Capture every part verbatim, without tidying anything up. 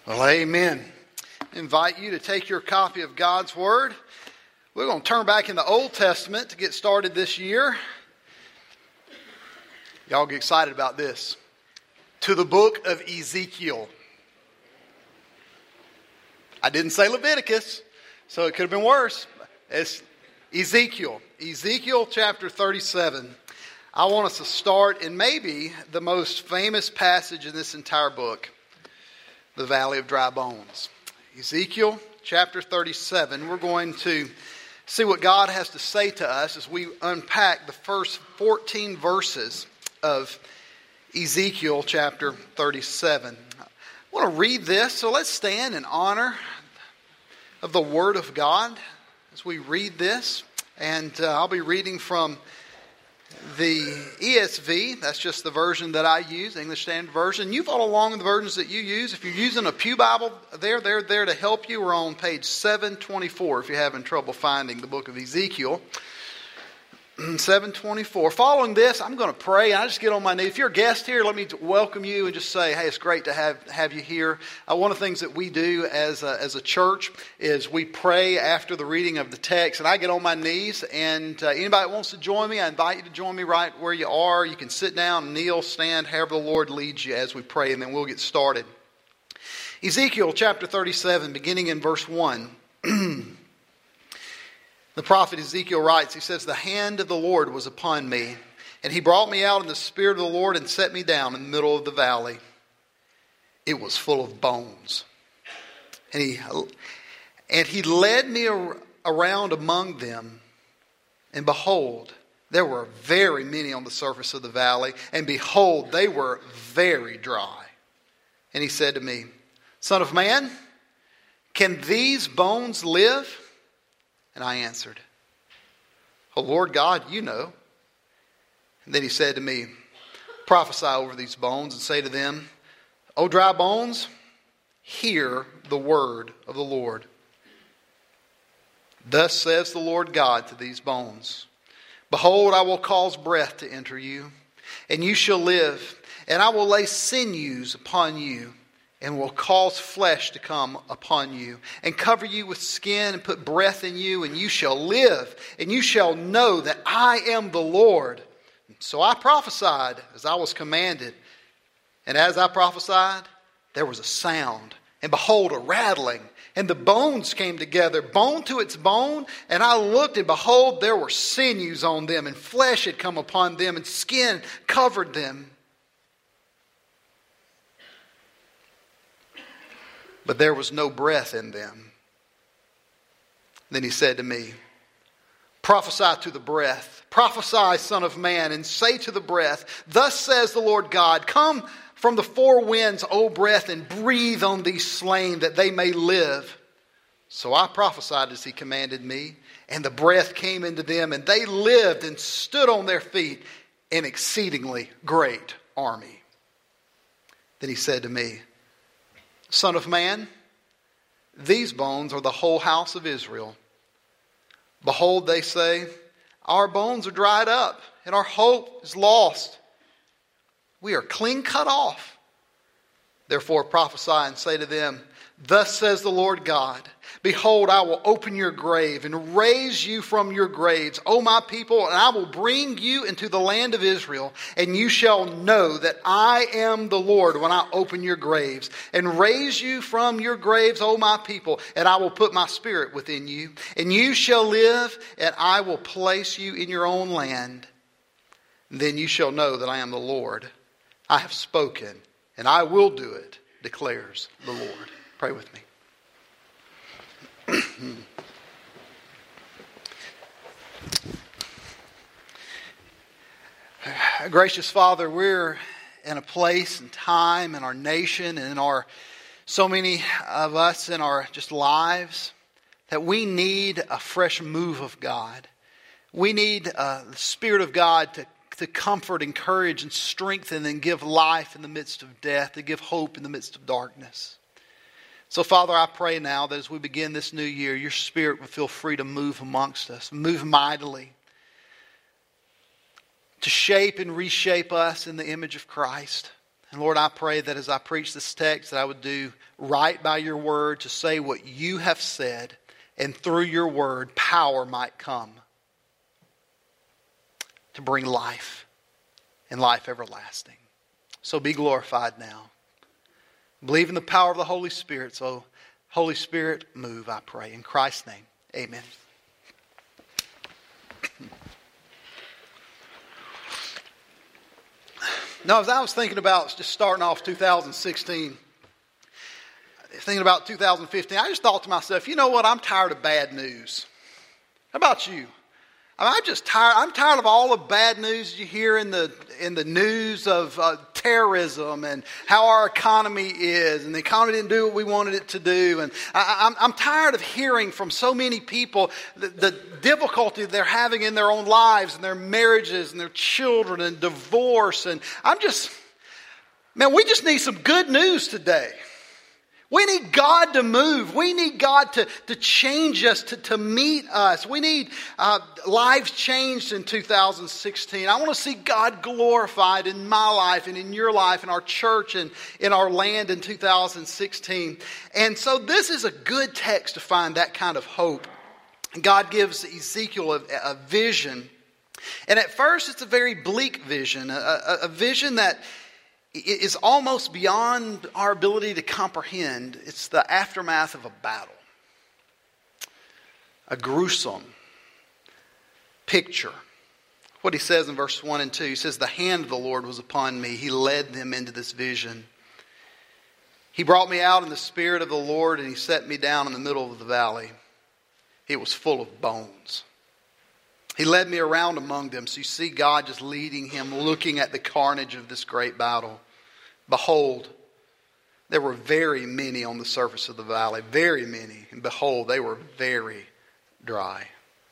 Well, amen. I invite you to take your copy of God's Word. We're going to turn back in the Old Testament to get started this year. Y'all get excited about this. To the book of Ezekiel. I didn't say Leviticus, so it could have been worse. It's Ezekiel. Ezekiel chapter thirty-seven. I want us to start in maybe the most famous passage in this entire book. The Valley of Dry Bones. Ezekiel chapter thirty-seven. We're going to see what God has to say to us as we unpack the first fourteen verses of Ezekiel chapter thirty-seven. I want to read this, so let's stand in honor of the Word of God as we read this. And uh, I'll be reading from the E S V, that's just the version that I use, English Standard Version. You follow along with the versions that you use. If you're using a pew Bible, they're, they're there to help you. We're on page seven twenty-four if you're having trouble finding the book of Ezekiel. seven twenty-four. Following this, I'm going to pray. I just get on my knees. If you're a guest here, let me welcome you and just say, hey, it's great to have, have you here. Uh, one of the things that we do as a, as a church is we pray after the reading of the text. And I get on my knees. And uh, anybody that wants to join me, I invite you to join me right where you are. You can sit down, kneel, stand, however the Lord leads you as we pray. And then we'll get started. Ezekiel chapter thirty-seven, beginning in verse one. The prophet Ezekiel writes, he says, the hand of the Lord was upon me, and he brought me out in the spirit of the Lord and set me down in the middle of the valley. It was full of bones. And he, and he led me around among them, and behold, there were very many on the surface of the valley, and behold, they were very dry. And he said to me, Son of man, can these bones live? And I answered, O Lord God, you know. And then he said to me, prophesy over these bones and say to them, O dry bones, hear the word of the Lord. Thus says the Lord God to these bones, behold, I will cause breath to enter you, and you shall live, and I will lay sinews upon you, and will cause flesh to come upon you, and cover you with skin, and put breath in you, and you shall live, and you shall know that I am the Lord. So I prophesied as I was commanded, and as I prophesied, there was a sound, and behold, a rattling, and the bones came together, bone to its bone, and I looked, and behold, there were sinews on them, and flesh had come upon them, and skin covered them. But there was no breath in them. Then he said to me, prophesy to the breath. Prophesy, son of man, and say to the breath, thus says the Lord God, come from the four winds, O breath, and breathe on these slain that they may live. So I prophesied as he commanded me, and the breath came into them, and they lived and stood on their feet, an exceedingly great army. Then he said to me, Son of man, these bones are the whole house of Israel. Behold, they say, our bones are dried up, and our hope is lost. We are clean cut off. Therefore prophesy and say to them, thus says the Lord God, behold, I will open your grave and raise you from your graves, O my people, and I will bring you into the land of Israel, and you shall know that I am the Lord when I open your graves and raise you from your graves, O my people, and I will put my spirit within you, and you shall live, and I will place you in your own land. Then you shall know that I am the Lord. I have spoken, and I will do it, declares the Lord. Pray with me. Gracious Father, we're in a place and time in our nation and in our so many of us in our just lives that we need a fresh move of God. We need uh, the Spirit of God to, to comfort, encourage, and strengthen and give life in the midst of death, to give hope in the midst of darkness. So, Father, I pray now that as we begin this new year, your Spirit will feel free to move amongst us, move mightily, to shape and reshape us in the image of Christ. And Lord, I pray that as I preach this text, that I would do right by your word, to say what you have said, and through your word, power might come to bring life and life everlasting. So be glorified now. Believe in the power of the Holy Spirit. So, Holy Spirit, move, I pray. In Christ's name, amen. Now, as I was thinking about just starting off two thousand sixteen, thinking about two thousand fifteen, I just thought to myself, you know what? I'm tired of bad news. How about you? I mean, I'm just tired. I'm tired of all the bad news you hear in the in the news of uh, terrorism and how our economy is, and the economy didn't do what we wanted it to do. And I, I'm, I'm tired of hearing from so many people the, the difficulty they're having in their own lives and their marriages and their children and divorce. And I'm just, man, we just need some good news today. We need God to move. We need God to, to change us, to, to meet us. We need uh, lives changed in two thousand sixteen. I want to see God glorified in my life and in your life, in our church and in our land in two thousand sixteen. And so this is a good text to find that kind of hope. God gives Ezekiel a, a vision. And at first it's a very bleak vision, a, a, a vision that is almost beyond our ability to comprehend. It's the aftermath of a battle. A gruesome picture. What he says in verse one and two, he says, "The hand of the Lord was upon me. He led them into this vision. He brought me out in the spirit of the Lord, and he set me down in the middle of the valley. It was full of bones. He led me around among them." So you see God just leading him, looking at the carnage of this great battle. "Behold, there were very many on the surface of the valley, very many. And behold, they were very dry."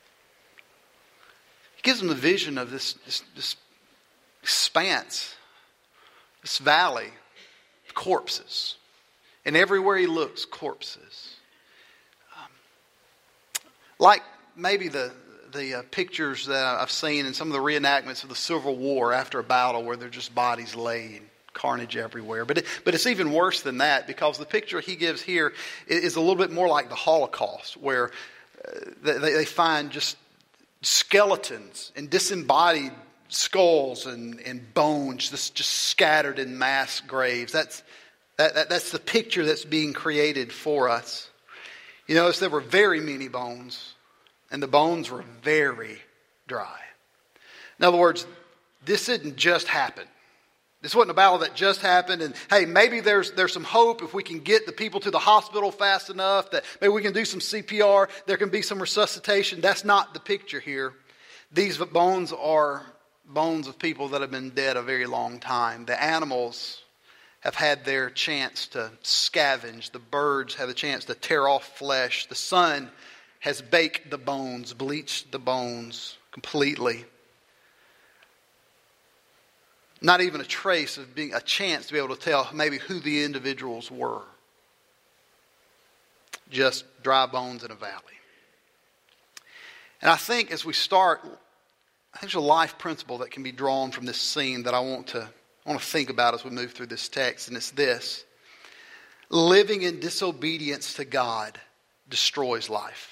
He gives them the vision of this, this, this expanse, this valley, corpses. And everywhere he looks, corpses. Um, like maybe the... the uh, pictures that I've seen in some of the reenactments of the Civil War after a battle where they're just bodies laid, carnage everywhere. But it, but it's even worse than that, because the picture he gives here is a little bit more like the Holocaust, where uh, they, they find just skeletons and disembodied skulls and, and bones just, just scattered in mass graves. That's, that, that, that's the picture that's being created for us. You notice there were very many bones. And the bones were very dry. In other words, this didn't just happen. This wasn't a battle that just happened. And hey, maybe there's there's some hope if we can get the people to the hospital fast enough, that maybe we can do some C P R. There can be some resuscitation. That's not the picture here. These bones are bones of people that have been dead a very long time. The animals have had their chance to scavenge. The birds have a chance to tear off flesh. The sun has baked the bones, bleached the bones completely. Not even a trace of being a chance to be able to tell maybe who the individuals were. Just dry bones in a valley. And I think as we start, I think there's a life principle that can be drawn from this scene that I want to, I want to think about as we move through this text. And it's this: living in disobedience to God destroys life.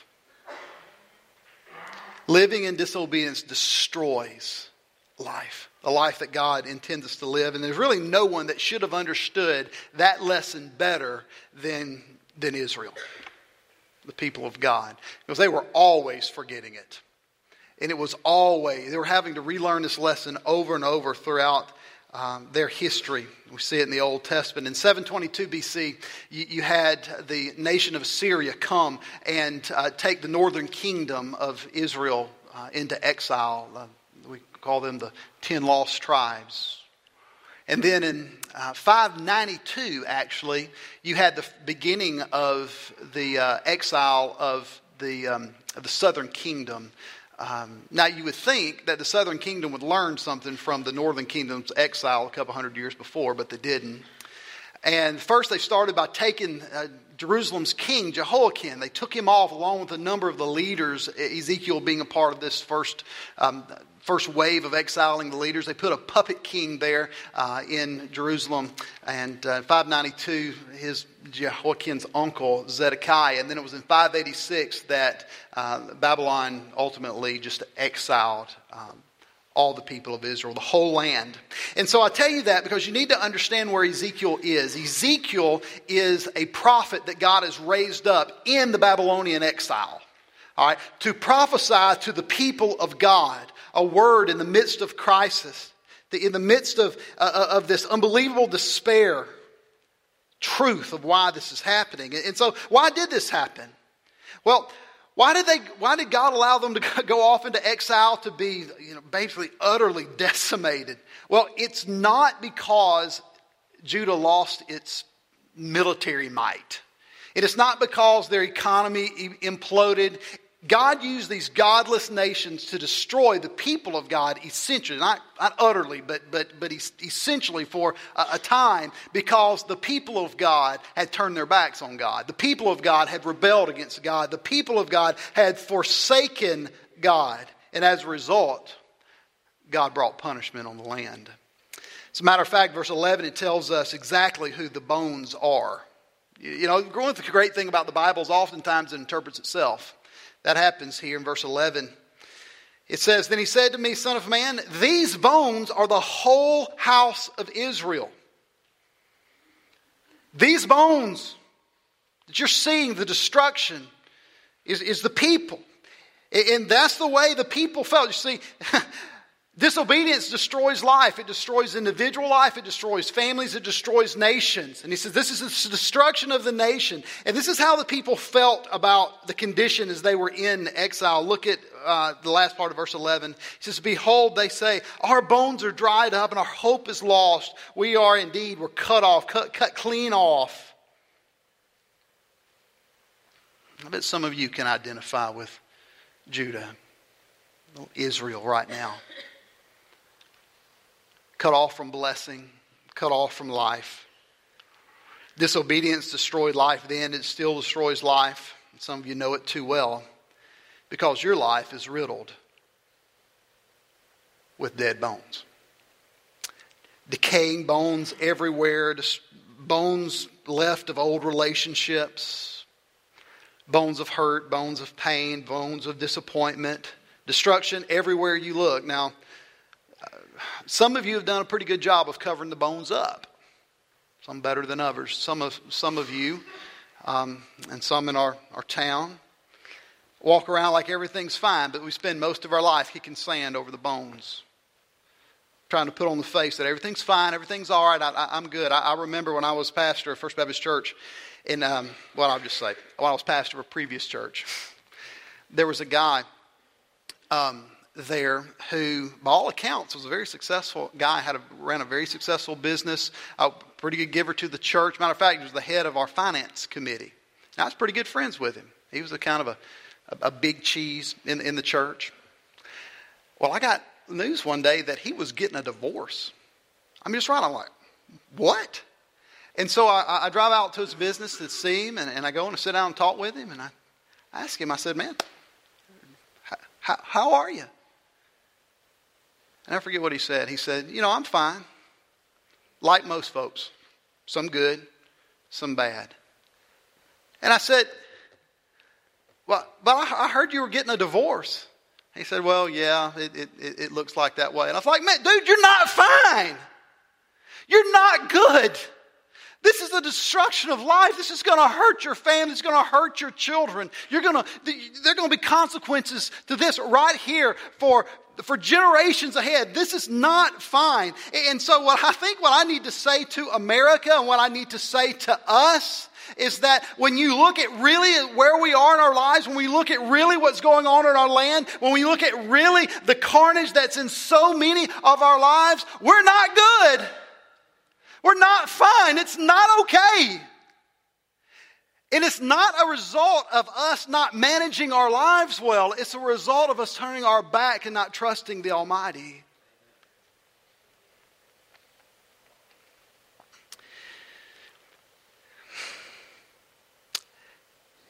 Living in disobedience destroys life. A life that God intends us to live. And there's really no one that should have understood that lesson better than, than Israel. The people of God. Because they were always forgetting it. And it was always, they were having to relearn this lesson over and over throughout Um, their history. We see it in the Old Testament. In seven twenty-two B C, you, you had the nation of Syria come and uh, take the northern kingdom of Israel uh, into exile. Uh, we call them the ten lost tribes. And then in uh, five ninety-two, actually, you had the beginning of the uh, exile of the, um, of the southern kingdom. Um, now, you would think that the southern kingdom would learn something from the northern kingdom's exile a couple hundred years before, but they didn't. And first they started by taking uh, Jerusalem's king, Jehoiakim. They took him off along with a number of the leaders, Ezekiel being a part of this first um, first wave of exiling the leaders. They put a puppet king there uh, in Jerusalem. And uh, five ninety-two, his Jehoiakim's uncle, Zedekiah. And then it was in five eighty-six that uh, Babylon ultimately just exiled um, all the people of Israel, the whole land. And so I tell you that because you need to understand where Ezekiel is. Ezekiel is a prophet that God has raised up in the Babylonian exile. All right, to prophesy to the people of God a word in the midst of crisis, in the midst of, uh, of this unbelievable despair, truth of why this is happening. And so why did this happen? Well, Why did they? Why did God allow them to go off into exile to be, you know, basically utterly decimated? Well, it's not because Judah lost its military might. It is not because their economy imploded. God used these godless nations to destroy the people of God essentially, not, not utterly, but, but, but essentially for a, a time, because the people of God had turned their backs on God. The people of God had rebelled against God. The people of God had forsaken God. And as a result, God brought punishment on the land. As a matter of fact, verse eleven, it tells us exactly who the bones are. You know, the great thing about the Bible is oftentimes it interprets itself. That happens here in verse eleven. It says, "Then he said to me, Son of man, these bones are the whole house of Israel." These bones that you're seeing, the destruction, is, is the people. And that's the way the people felt. You see, disobedience destroys life. It destroys individual life. It destroys families. It destroys nations. And he says this is the destruction of the nation. And this is how the people felt about the condition as they were in exile. Look at uh, the last part of verse eleven. He says, "Behold, they say, our bones are dried up and our hope is lost. We are indeed, we're cut off, cut, cut clean off." I bet some of you can identify with Judah, Israel right now. Cut off from blessing, cut off from life. Disobedience destroyed life then. It still destroys life. Some of you know it too well because your life is riddled with dead bones. Decaying bones everywhere. Bones left of old relationships. Bones of hurt, bones of pain, bones of disappointment. Destruction everywhere you look. Now, some of you have done a pretty good job of covering the bones up. Some better than others. Some of some of you, um, and some in our, our town, walk around like everything's fine, but we spend most of our life kicking sand over the bones. Trying to put on the face that everything's fine, everything's all right, I, I, I'm good. I, I remember when I was pastor of First Baptist Church, in, um, well, I'll just say, when I was pastor of a previous church, there was a guy um, there who, by all accounts, was a very successful guy, had a, ran a very successful business, a pretty good giver to the church. Matter of fact, he was the head of our finance committee. And I was pretty good friends with him. He was a kind of a, a, a big cheese in, in the church. Well, I got news one day that he was getting a divorce. I'm just right. I'm like, what? And so I, I drive out to his business to see him, and, and I go and sit down and talk with him, and I ask him, I said, man, how, how are you? And I forget what he said. He said, you know, I'm fine. Like most folks. Some good, some bad. And I said, well, but I, I heard you were getting a divorce. He said, well, yeah, it, it, it looks like that way. And I was like, man, dude, you're not fine. You're not good. This is the destruction of life. This is going to hurt your family. It's going to hurt your children. You're going to, there are going to be consequences to this right here for, for generations ahead. This is not fine. And so what I think what I need to say to America and what I need to say to us is that when you look at really where we are in our lives, when we look at really what's going on in our land, when we look at really the carnage that's in so many of our lives, we're not good. We're not fine. It's not okay. And it's not a result of us not managing our lives well. It's a result of us turning our back and not trusting the Almighty.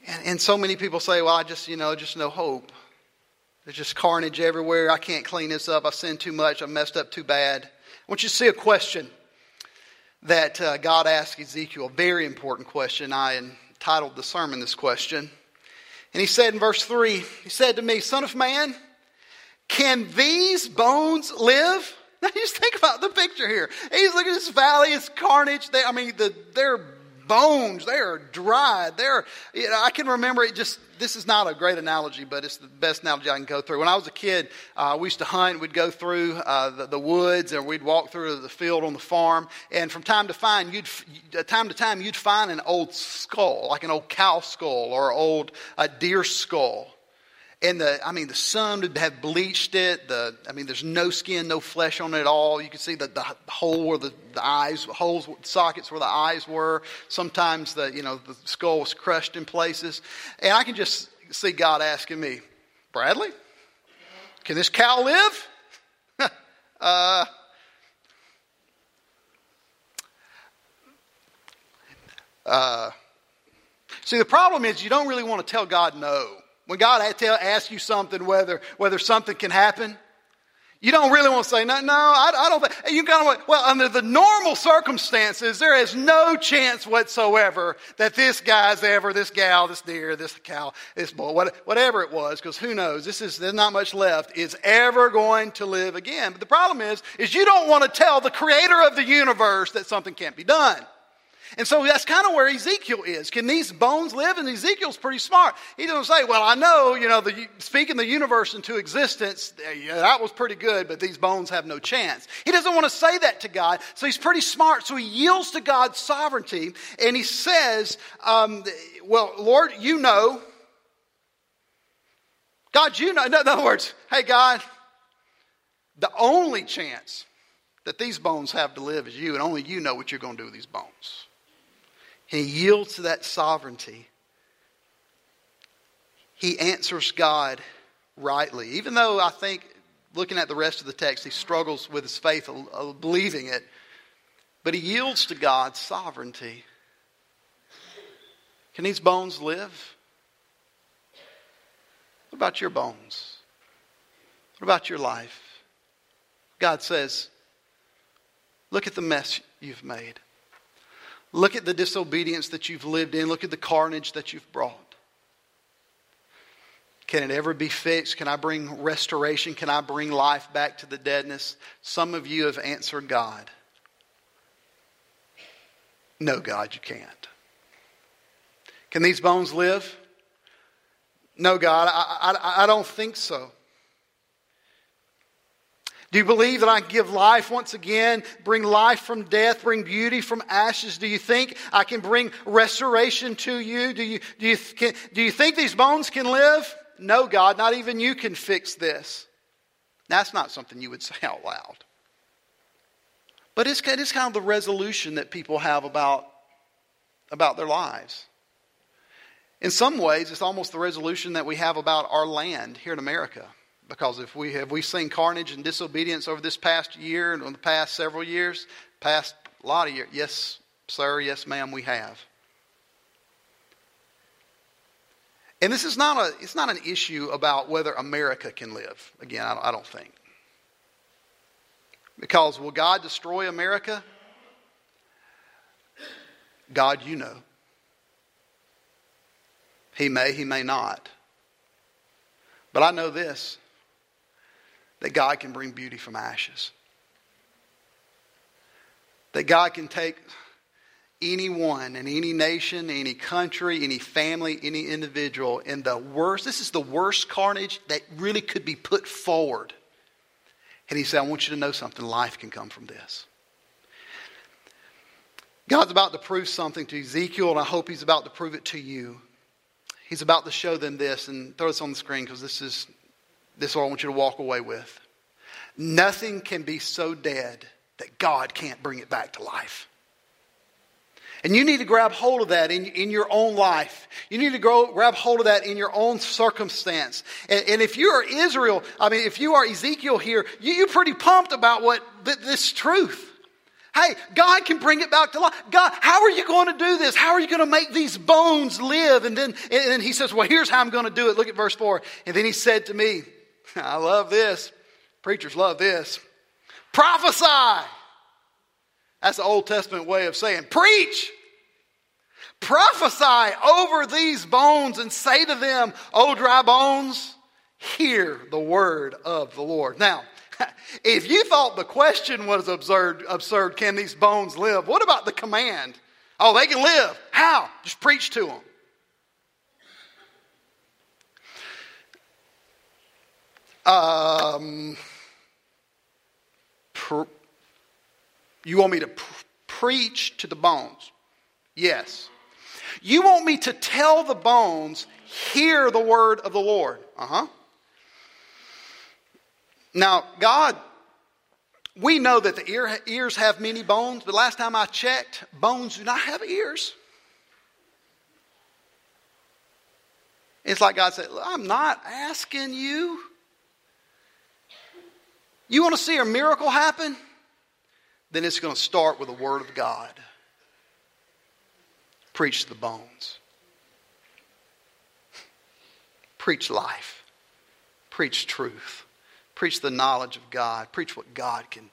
And, and so many people say, well, I just, you know, just no hope. There's just carnage everywhere. I can't clean this up. I've sinned too much. I've messed up too bad. I want you to see a question that uh, God asked Ezekiel, a very important question. I entitled the sermon this question. And he said in verse three, he said to me, Son of man, can these bones live? Now just think about the picture here. He's looking at this valley, it's carnage. They, I mean, the, they're bones, they are dried. They're, you know, I can remember it just, this is not a great analogy, but it's the best analogy I can go through. When I was a kid, uh, we used to hunt. We'd go through uh, the, the woods, and we'd walk through the field on the farm. And from time to time, you'd time to time you'd find an old skull, like an old cow skull or an old uh, deer skull. And the, I mean, the sun would have bleached it. The, I mean, there's no skin, no flesh on it at all. You can see the, the hole where the, the eyes, holes, sockets where the eyes were. Sometimes the, you know, the skull was crushed in places. And I can just see God asking me, Bradley, can this cow live? uh, uh, see, the problem is you don't really want to tell God no. When God asks you something, whether whether something can happen, you don't really want to say, no, no, I, I don't think. You kind of, well, under the normal circumstances, there is no chance whatsoever that this guy's ever, this gal, this deer, this cow, this bull, whatever it was, because who knows, this is, there's not much left, is ever going to live again. But the problem is, is you don't want to tell the creator of the universe that something can't be done. And so that's kind of where Ezekiel is. Can these bones live? And Ezekiel's pretty smart. He doesn't say, well, I know, you know, the, speaking the universe into existence, yeah, that was pretty good, but these bones have no chance. He doesn't want to say that to God. So he's pretty smart. So he yields to God's sovereignty. And he says, um, well, Lord, you know. God, you know. In other words, hey, God, the only chance that these bones have to live is you. And only you know what you're going to do with these bones. He yields to that sovereignty. He answers God rightly. Even though I think, looking at the rest of the text, he struggles with his faith of believing it. But he yields to God's sovereignty. Can these bones live? What about your bones? What about your life? God says, look at the mess you've made. Look at the disobedience that you've lived in. Look at the carnage that you've brought. Can it ever be fixed? Can I bring restoration? Can I bring life back to the deadness? Some of you have answered God. No, God, you can't. Can these bones live? No, God, I, I, I don't think so. Do you believe that I can give life once again, bring life from death, bring beauty from ashes? Do you think I can bring restoration to you? Do you, do you, can, do you think these bones can live? No, God, not even you can fix this. That's not something you would say out loud. But it's, it's kind of the resolution that people have about, about their lives. In some ways, it's almost the resolution that we have about our land here in America. Because if we have we seen carnage and disobedience over this past year and over the past several years, past a lot of years, yes, sir, yes, ma'am, we have. And this is not a it's not an issue about whether America can live. Again, I don't, I don't think. Because will God destroy America? God, you know. He may, he may not. But I know this. That God can bring beauty from ashes. That God can take anyone and any nation, any country, any family, any individual in the worst, this is the worst carnage that really could be put forward. And he said, I want you to know something. Life can come from this. God's about to prove something to Ezekiel, and I hope he's about to prove it to you. He's about to show them this, and throw this on the screen because this is This is what I want you to walk away with. Nothing can be so dead that God can't bring it back to life. And you need to grab hold of that in, in your own life. You need to grow, grab hold of that in your own circumstance. And, and if you are Israel, I mean, if you are Ezekiel here, you, you're pretty pumped about what th- this truth. Hey, God can bring it back to life. God, how are you going to do this? How are you going to make these bones live? And then, and then he says, well, here's how I'm going to do it. Look at verse four. And then he said to me, I love this. Preachers love this. Prophesy. That's the Old Testament way of saying preach. Prophesy over these bones and say to them, O dry bones, hear the word of the Lord. Now, if you thought the question was absurd, absurd, can these bones live? What about the command? Oh, they can live. How? Just preach to them. Um, pr- you want me to pr- preach to the bones? Yes. You want me to tell the bones, hear the word of the Lord? Uh-huh. Now, God, we know that the ear, ears have many bones, but last time I checked, bones do not have ears. It's like God said, I'm not asking you. You want to see a miracle happen? Then it's going to start with the word of God. Preach to the bones. Preach life. Preach truth. Preach the knowledge of God. Preach what God can do.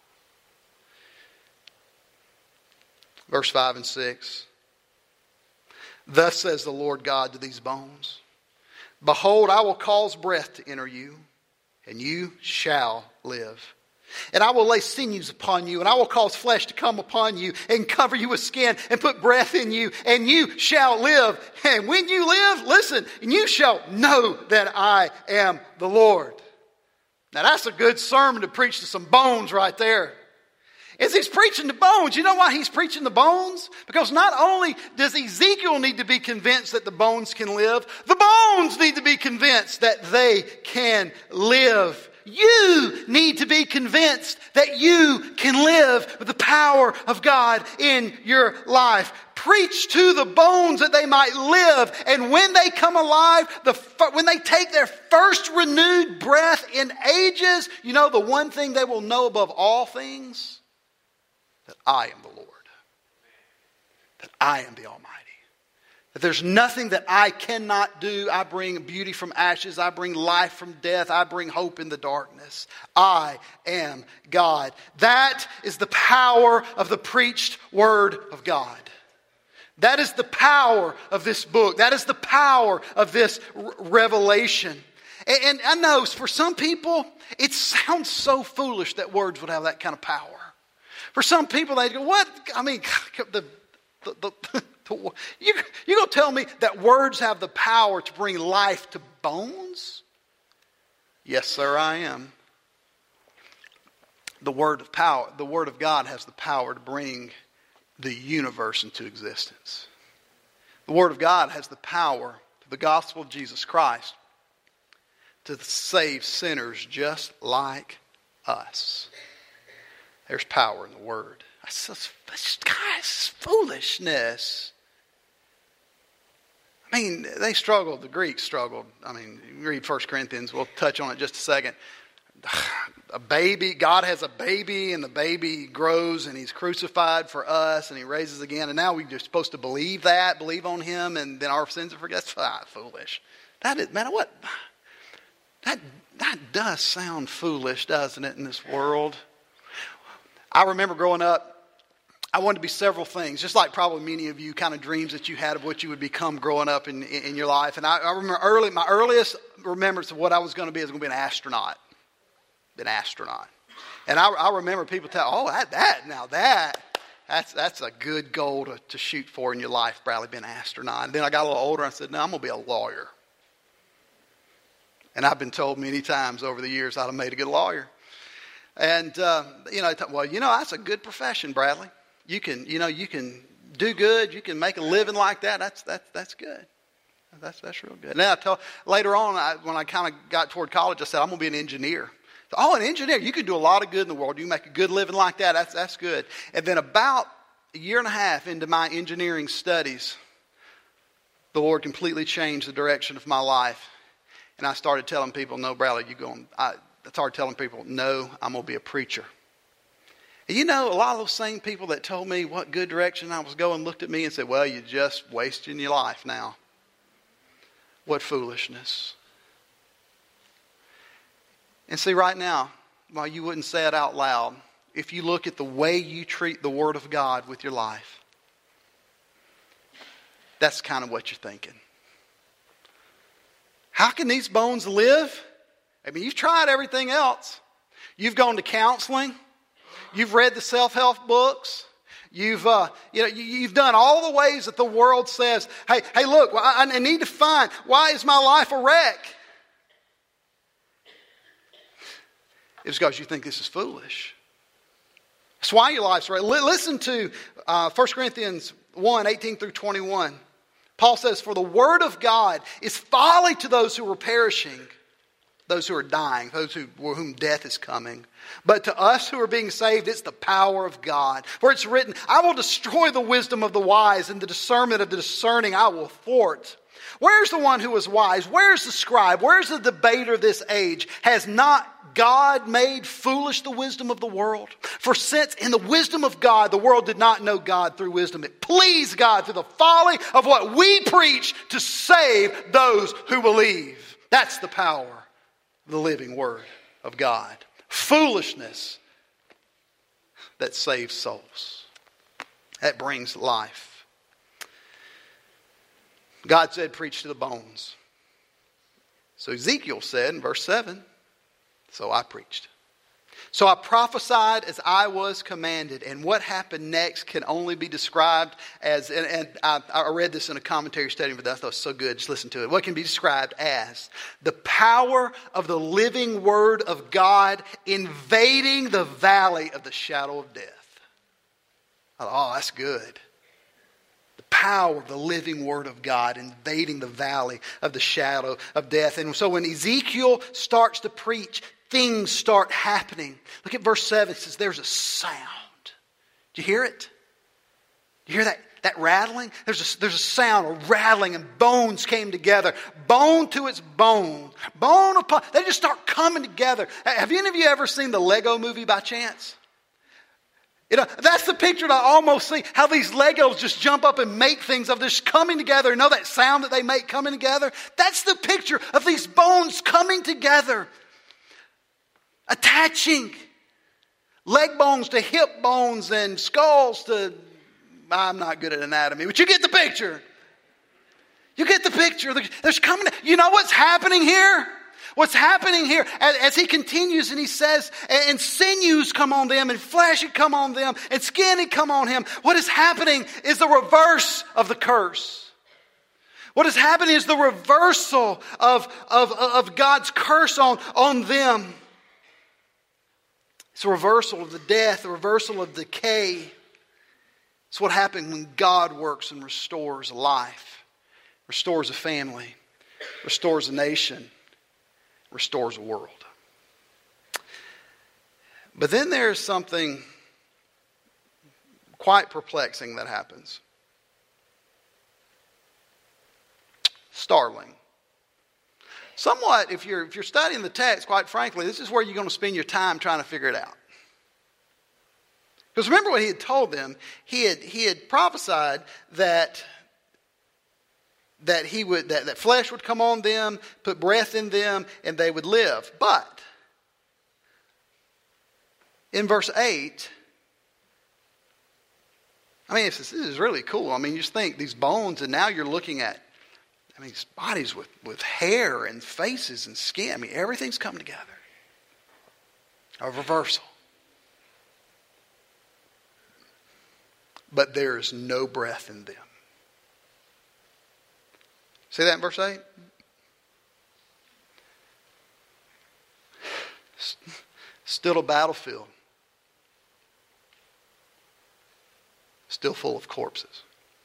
Verse five and six. Thus says the Lord God to these bones, behold, I will cause breath to enter you, and you shall live. And I will lay sinews upon you, and I will cause flesh to come upon you, and cover you with skin, and put breath in you, and you shall live. And when you live, listen, and you shall know that I am the Lord. Now that's a good sermon to preach to some bones right there. As he's preaching to bones, you know why he's preaching to bones? Because not only does Ezekiel need to be convinced that the bones can live, the bones need to be convinced that they can live. You need to be convinced that you can live with the power of God in your life. Preach to the bones that they might live. And when they come alive, the, when they take their first renewed breath in ages, you know the one thing they will know above all things? That I am the Lord. That I am the Almighty. That there's nothing that I cannot do. I bring beauty from ashes. I bring life from death. I bring hope in the darkness. I am God. That is the power of the preached word of God. That is the power of this book. That is the power of this r- revelation. And, and I know for some people, it sounds so foolish that words would have that kind of power. For some people, they go, what? I mean, the, the, the, the, you, you're going to tell me that words have the power to bring life to bones? Yes, sir, I am. The word of power, the word of God has the power to bring the universe into existence. The word of God has the power, the gospel of Jesus Christ, to save sinners just like us. There's power in the word. I said, guys, foolishness. I mean, they struggled. The Greeks struggled. I mean, you read First Corinthians. We'll touch on it in just a second. A baby, God has a baby, and the baby grows, and he's crucified for us, and he raises again. And now we're just supposed to believe that, believe on him, and then our sins are forgiven. That's ah, foolish. That is, man, what? That that does sound foolish, doesn't it, in this world? I remember growing up, I wanted to be several things, just like probably many of you, kind of dreams that you had of what you would become growing up in, in, in your life. And I, I remember early, my earliest remembrance of what I was going to be is going to be an astronaut. An astronaut. And I, I remember people tell, oh, that, that, now that, that's that's a good goal to, to shoot for in your life, Bradley, being an astronaut. And then I got a little older, and I said, no, I'm going to be a lawyer. And I've been told many times over the years I'd have made a good lawyer. And, uh, you know, well, you know, that's a good profession, Bradley. You can, you know, you can do good. You can make a living like that. That's that's that's good. That's that's real good. Now, I tell, later on, I, when I kind of got toward college, I said, I'm going to be an engineer. So, oh, an engineer. You can do a lot of good in the world. You can make a good living like that. That's that's good. And then about a year and a half into my engineering studies, the Lord completely changed the direction of my life. And I started telling people, no, Bradley, you going, I, I started telling people, no, I'm going to be a preacher. You know, a lot of those same people that told me what good direction I was going looked at me and said, well, you're just wasting your life now. What foolishness. And see, right now, while you wouldn't say it out loud, if you look at the way you treat the Word of God with your life, that's kind of what you're thinking. How can these bones live? I mean, you've tried everything else. You've gone to counseling. You've read the self-help books. You've, uh, you know, you, you've done all the ways that the world says, hey, hey, look, I, I need to find, why is my life a wreck? It's because you think this is foolish. That's why your life's right. Listen to uh, First Corinthians one, eighteen through twenty-one. Paul says, for the word of God is folly to those who are perishing, those who are dying, those who, whom death is coming. But to us who are being saved, it's the power of God. For it's written, I will destroy the wisdom of the wise, and the discernment of the discerning I will thwart. Where's the one who is wise? Where's the scribe? Where's the debater of this age? Has not God made foolish the wisdom of the world? For since in the wisdom of God, the world did not know God through wisdom, it pleased God through the folly of what we preach to save those who believe. That's the power of the living word of God. Foolishness that saves souls. That brings life. God said, preach to the bones. So Ezekiel said in verse seven, so I preached. So I prophesied as I was commanded. And what happened next can only be described as, and, and I, I read this in a commentary study, but I thought it was so good, just listen to it. What can be described as the power of the living word of God invading the valley of the shadow of death. I thought, oh, that's good. Power of the living word of God invading the valley of the shadow of death. And so when Ezekiel starts to preach, things start happening. Look at verse seven. It says there's a sound. Do you hear it? Do you hear that, that rattling? There's a, there's a sound, a rattling, and bones came together. Bone to its bone. Bone upon, they just start coming together. Have any of you ever seen the Lego movie by chance? You know, that's the picture that I almost see. How these Legos just jump up and make things of this coming together. You know that sound that they make coming together? That's the picture of these bones coming together. Attaching. Leg bones to hip bones and skulls to... I'm not good at anatomy, but you get the picture. You get the picture. There's coming... You know what's happening here? What's happening here as, as he continues and he says, and sinews come on them, and flesh had come on them, and skin had come on him. What is happening is the reverse of the curse. What is happening is the reversal of, of, of God's curse on, on them. It's a reversal of the death, a reversal of decay. It's what happens when God works and restores life, restores a family, restores a nation, restores a world. But then there's something quite perplexing that happens. Startling. Somewhat, if you're if you're studying the text, quite frankly, this is where you're going to spend your time trying to figure it out. Because remember what he had told them. He had he had prophesied that that he would that, that flesh would come on them, put breath in them, and they would live. But in verse eight, I mean, this is really cool. I mean, you just think these bones, and now you're looking at, I mean, these bodies with, with hair and faces and skin. I mean, everything's come together. A reversal. But there is no breath in them. See that in verse eight? Still a battlefield. Still full of corpses.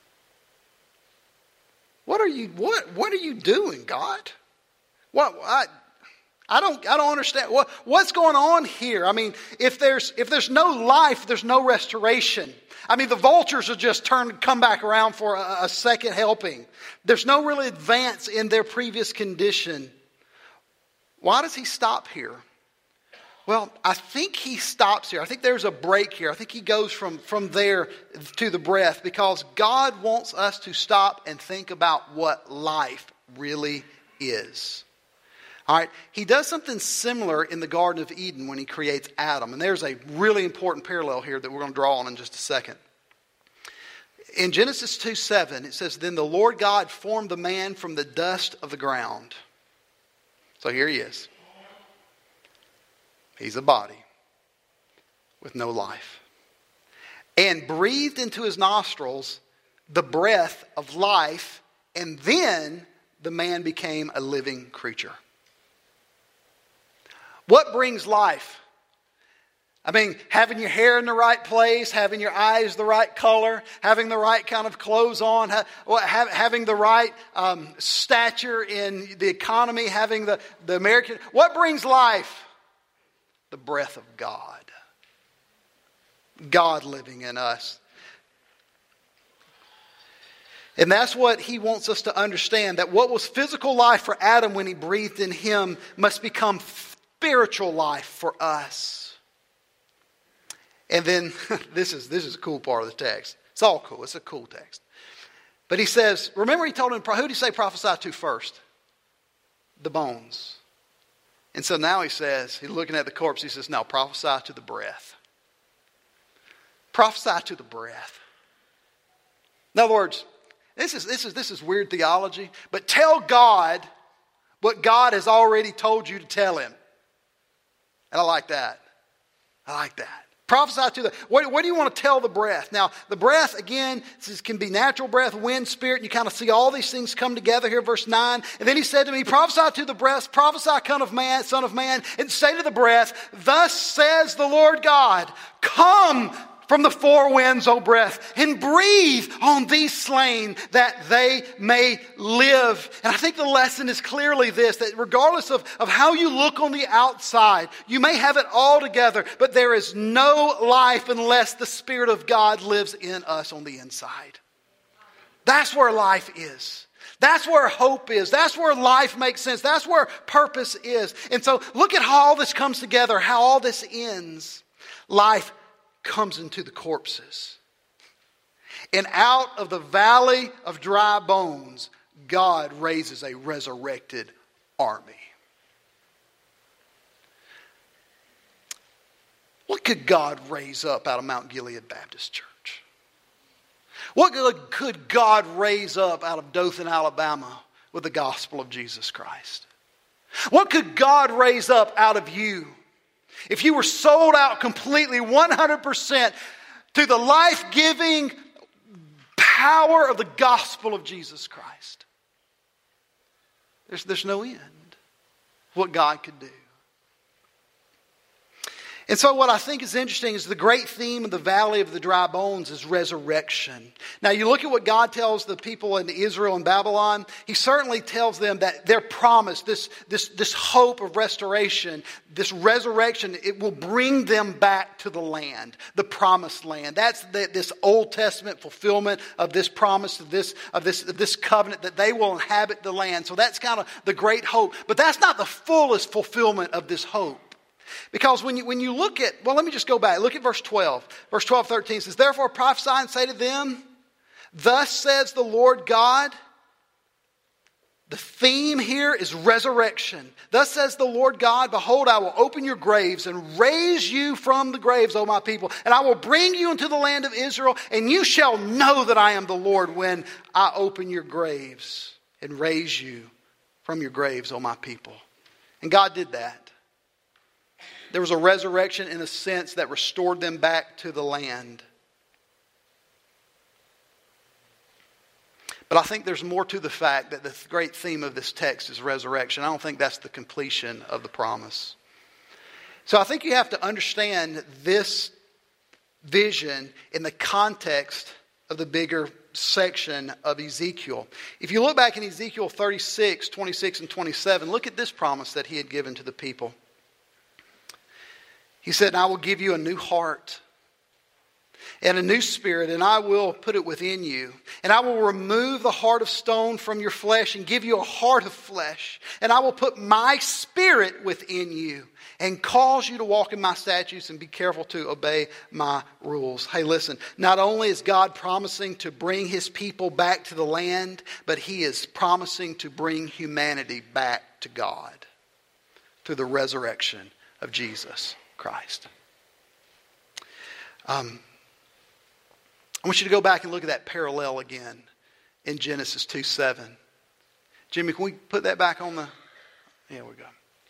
What are you what what are you doing, God? What I I don't I don't understand. What what's going on here? I mean, if there's if there's no life, there's no restoration. I mean, the vultures will just turn come back around for a, a second helping. There's no real advance in their previous condition. Why does he stop here? Well, I think he stops here. I think there's a break here. I think he goes from, from there to the breath because God wants us to stop and think about what life really is. All right, he does something similar in the Garden of Eden when he creates Adam. And there's a really important parallel here that we're going to draw on in just a second. In Genesis two seven, it says, "Then the Lord God formed the man from the dust of the ground." So here he is. He's a body with no life. "And breathed into his nostrils the breath of life, and then the man became a living creature." What brings life? I mean, having your hair in the right place, having your eyes the right color, having the right kind of clothes on, ha- ha- having the right um, stature in the economy, having the, the American... What brings life? The breath of God. God living in us. And that's what he wants us to understand, that what was physical life for Adam when he breathed in him must become spiritual life for us. And then, this is this is a cool part of the text. It's all cool. It's a cool text. But he says, remember he told him, who did he say prophesy to first? The bones. And so now he says, he's looking at the corpse, he says, now prophesy to the breath. Prophesy to the breath. In other words, this is, this is, this is weird theology, but tell God what God has already told you to tell him. And I like that. I like that. Prophesy to the, what, what do you want to tell the breath? Now, the breath, again, this can be natural breath, wind, spirit. And you kind of see all these things come together here, verse nine. And then he said to me, prophesy to the breath, prophesy, son of man, son of man, and say to the breath, thus says the Lord God, come from the four winds, O breath, and breathe on these slain that they may live. And I think the lesson is clearly this, that regardless of, of how you look on the outside, you may have it all together, but there is no life unless the Spirit of God lives in us on the inside. That's where life is. That's where hope is. That's where life makes sense. That's where purpose is. And so look at how all this comes together, how all this ends. Life comes into the corpses. And out of the valley of dry bones, God raises a resurrected army. What could God raise up out of Mount Gilead Baptist Church? What could God raise up out of Dothan, Alabama with the gospel of Jesus Christ? What could God raise up out of you? If you were sold out completely, one hundred percent to the life-giving power of the gospel of Jesus Christ, there's, there's no end what God could do. And so what I think is interesting is the great theme of the Valley of the Dry Bones is resurrection. Now you look at what God tells the people in Israel and Babylon. He certainly tells them that their promise, this, this, this hope of restoration, this resurrection, it will bring them back to the land, the promised land. That's the, this Old Testament fulfillment of this promise, of this, of this, of this covenant that they will inhabit the land. So that's kind of the great hope. But that's not the fullest fulfillment of this hope. Because when you, when you look at, well, let me just go back. Look at verse twelve. Verse twelve, thirteen says, therefore prophesy and say to them, thus says the Lord God. The theme here is resurrection. Thus says the Lord God, behold, I will open your graves and raise you from the graves, O my people. And I will bring you into the land of Israel, and you shall know that I am the Lord when I open your graves and raise you from your graves, O my people. And God did that. There was a resurrection in a sense that restored them back to the land. But I think there's more to the fact that the great theme of this text is resurrection. I don't think that's the completion of the promise. So I think you have to understand this vision in the context of the bigger section of Ezekiel. If you look back in Ezekiel thirty-six, twenty-six and twenty-seven, look at this promise that he had given to the people. He said, I will give you a new heart and a new spirit, and I will put it within you. And I will remove the heart of stone from your flesh and give you a heart of flesh. And I will put my spirit within you and cause you to walk in my statutes and be careful to obey my rules. Hey, listen, not only is God promising to bring his people back to the land, but he is promising to bring humanity back to God through the resurrection of Jesus Christ. Um, I want you to go back and look at that parallel again in Genesis two seven. Jimmy, can we put that back on the... There we go.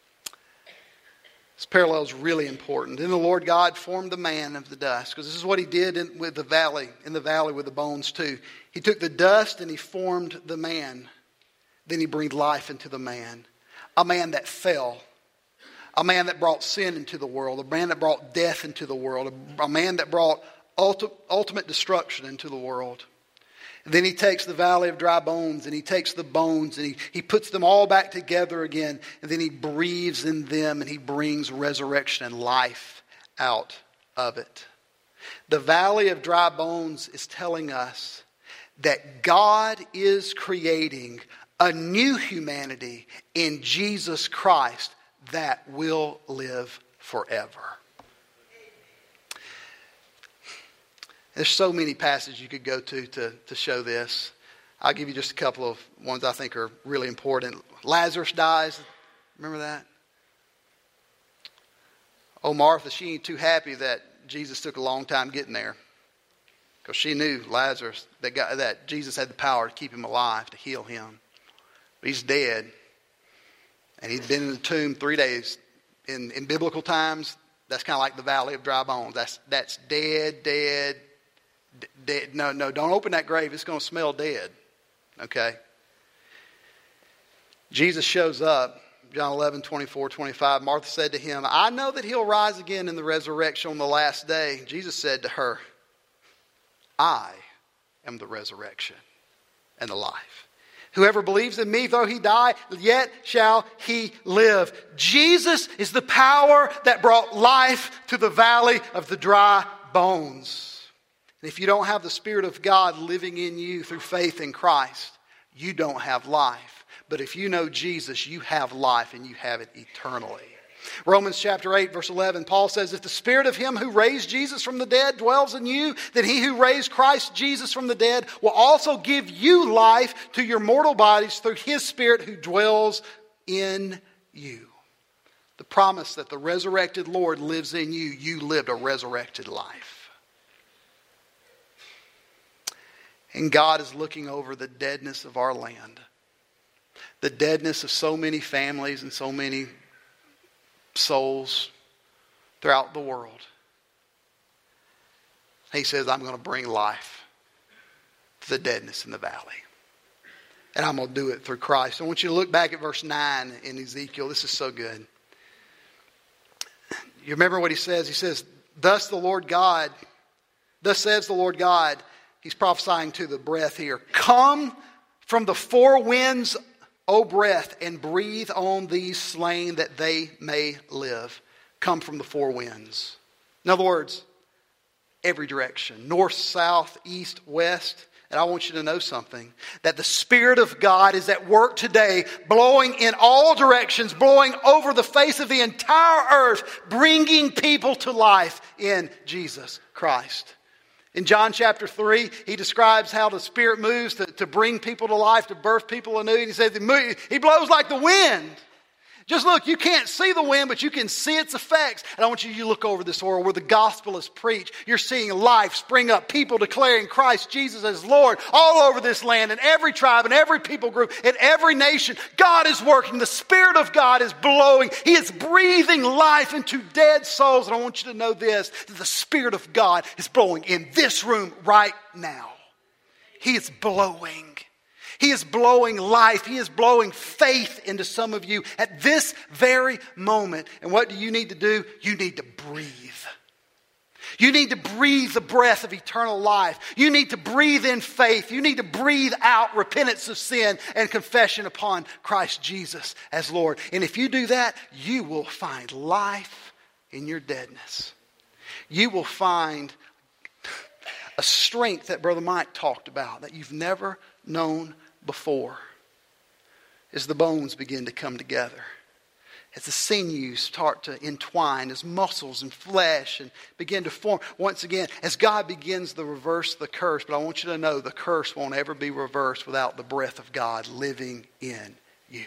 This parallel is really important. Then the Lord God formed the man of the dust, because this is what he did in, with the valley, in the valley with the bones too. He took the dust and he formed the man. Then he breathed life into the man. A man that fell. A man that brought sin into the world. A man that brought death into the world. A, a man that brought ulti- ultimate destruction into the world. And then he takes the valley of dry bones and he takes the bones and he, he puts them all back together again. And then he breathes in them and he brings resurrection and life out of it. The valley of dry bones is telling us that God is creating a new humanity in Jesus Christ that will live forever. There's so many passages you could go to, to to show this. I'll give you just a couple of ones I think are really important. Lazarus dies. Remember that? Oh, Martha, she ain't too happy that Jesus took a long time getting there. Because she knew Lazarus, that, God, that Jesus had the power to keep him alive, to heal him. But he's dead. And he'd been in the tomb three days. In, in biblical times, that's kind of like the valley of dry bones. That's, that's dead, dead, dead. No, no, don't open that grave. It's going to smell dead. Okay? Jesus shows up. John eleven, twenty-four, twenty-five. Martha said to him, I know that he'll rise again in the resurrection on the last day. Jesus said to her, I am the resurrection and the life. Whoever believes in me, though he die, yet shall he live. Jesus is the power that brought life to the valley of the dry bones. And if you don't have the Spirit of God living in you through faith in Christ, you don't have life. But if you know Jesus, you have life and you have it eternally. Romans chapter eight, verse eleven, Paul says, if the Spirit of him who raised Jesus from the dead dwells in you, then he who raised Christ Jesus from the dead will also give you life to your mortal bodies through his Spirit who dwells in you. The promise that the resurrected Lord lives in you, you lived a resurrected life. And God is looking over the deadness of our land. The deadness of so many families and so many souls throughout the world. He says, I'm going to bring life to the deadness in the valley. And I'm going to do it through Christ. I want you to look back at verse nine in Ezekiel. This is so good. You remember what he says? He says, thus the Lord God, thus says the Lord God, he's prophesying to the breath here. Come from the four winds, O breath, and breathe on these slain that they may live. Come from the four winds. In other words, every direction. North, south, east, west. And I want you to know something. That the Spirit of God is at work today, blowing in all directions, blowing over the face of the entire earth, bringing people to life in Jesus Christ. In John chapter three, he describes how the Spirit moves to, to bring people to life, to birth people anew. And he says he blows like the wind. Just look, you can't see the wind, but you can see its effects. And I want you to look over this world where the gospel is preached. You're seeing life spring up, people declaring Christ Jesus as Lord all over this land, in every tribe, in every people group, in every nation. God is working. The Spirit of God is blowing. He is breathing life into dead souls. And I want you to know this, that the Spirit of God is blowing in this room right now. He is blowing. He is blowing life. He is blowing faith into some of you at this very moment. And what do you need to do? You need to breathe. You need to breathe the breath of eternal life. You need to breathe in faith. You need to breathe out repentance of sin and confession upon Christ Jesus as Lord. And if you do that, you will find life in your deadness. You will find a strength that Brother Mike talked about that you've never known before as the bones begin to come together. As the sinews start to entwine, as muscles and flesh and begin to form. Once again, as God begins to reverse the curse. But I want you to know the curse won't ever be reversed without the breath of God living in you.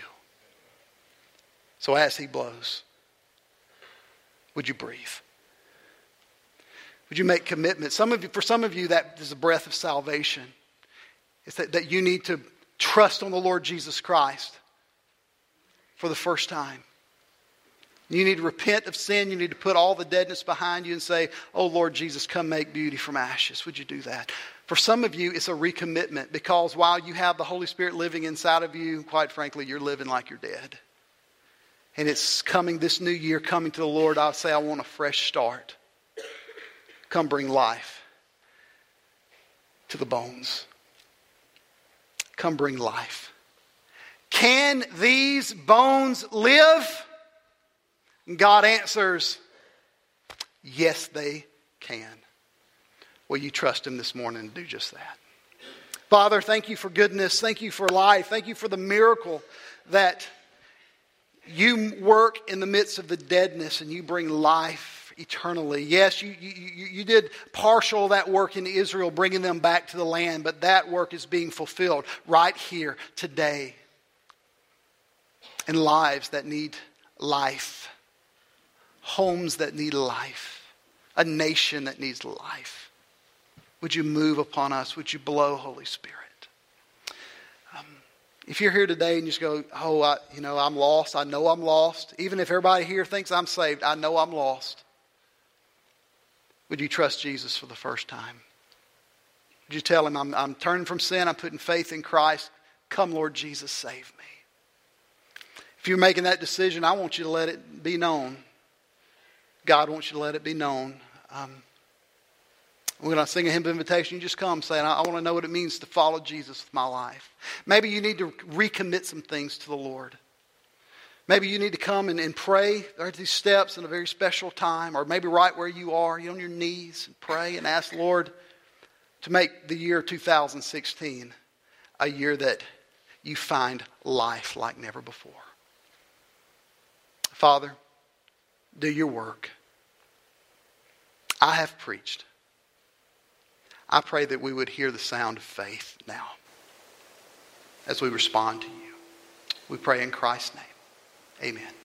So as He blows, would you breathe? Would you make commitments? Some of you, for some of you, that is a breath of salvation. It's that, that you need to trust on the Lord Jesus Christ for the first time. You need to repent of sin. You need to put all the deadness behind you and say, oh Lord Jesus, come make beauty from ashes. Would you do that? For some of you, it's a recommitment because while you have the Holy Spirit living inside of you, quite frankly, you're living like you're dead. And it's coming this new year, coming to the Lord. I'll say, I want a fresh start. Come bring life to the bones. Come bring life. Can these bones live? And God answers, yes, they can. Will you trust Him this morning and do just that? Father, thank you for goodness. Thank you for life. Thank you for the miracle that you work in the midst of the deadness and you bring life eternally. Yes, you, you, you did partial of that work in Israel, bringing them back to the land, but that work is being fulfilled right here today in lives that need life. Homes that need life. A nation that needs life. Would you move upon us? Would you blow, Holy Spirit? Um, if you're here today and you just go, oh, I, you know, I'm lost. I know I'm lost. Even if everybody here thinks I'm saved, I know I'm lost. Would you trust Jesus for the first time? Would you tell Him, I'm, I'm turning from sin. I'm putting faith in Christ. Come, Lord Jesus, save me. If you're making that decision, I want you to let it be known. God wants you to let it be known. Um, we're going to sing a hymn of invitation. You just come saying, I, I want to know what it means to follow Jesus with my life. Maybe you need to recommit some things to the Lord. Maybe you need to come and, and pray. There are these steps in a very special time. Or maybe right where you are, you're on your knees and pray and ask the Lord to make the year two thousand sixteen a year that you find life like never before. Father, do your work. I have preached. I pray that we would hear the sound of faith now as we respond to you. We pray in Christ's name. Amen.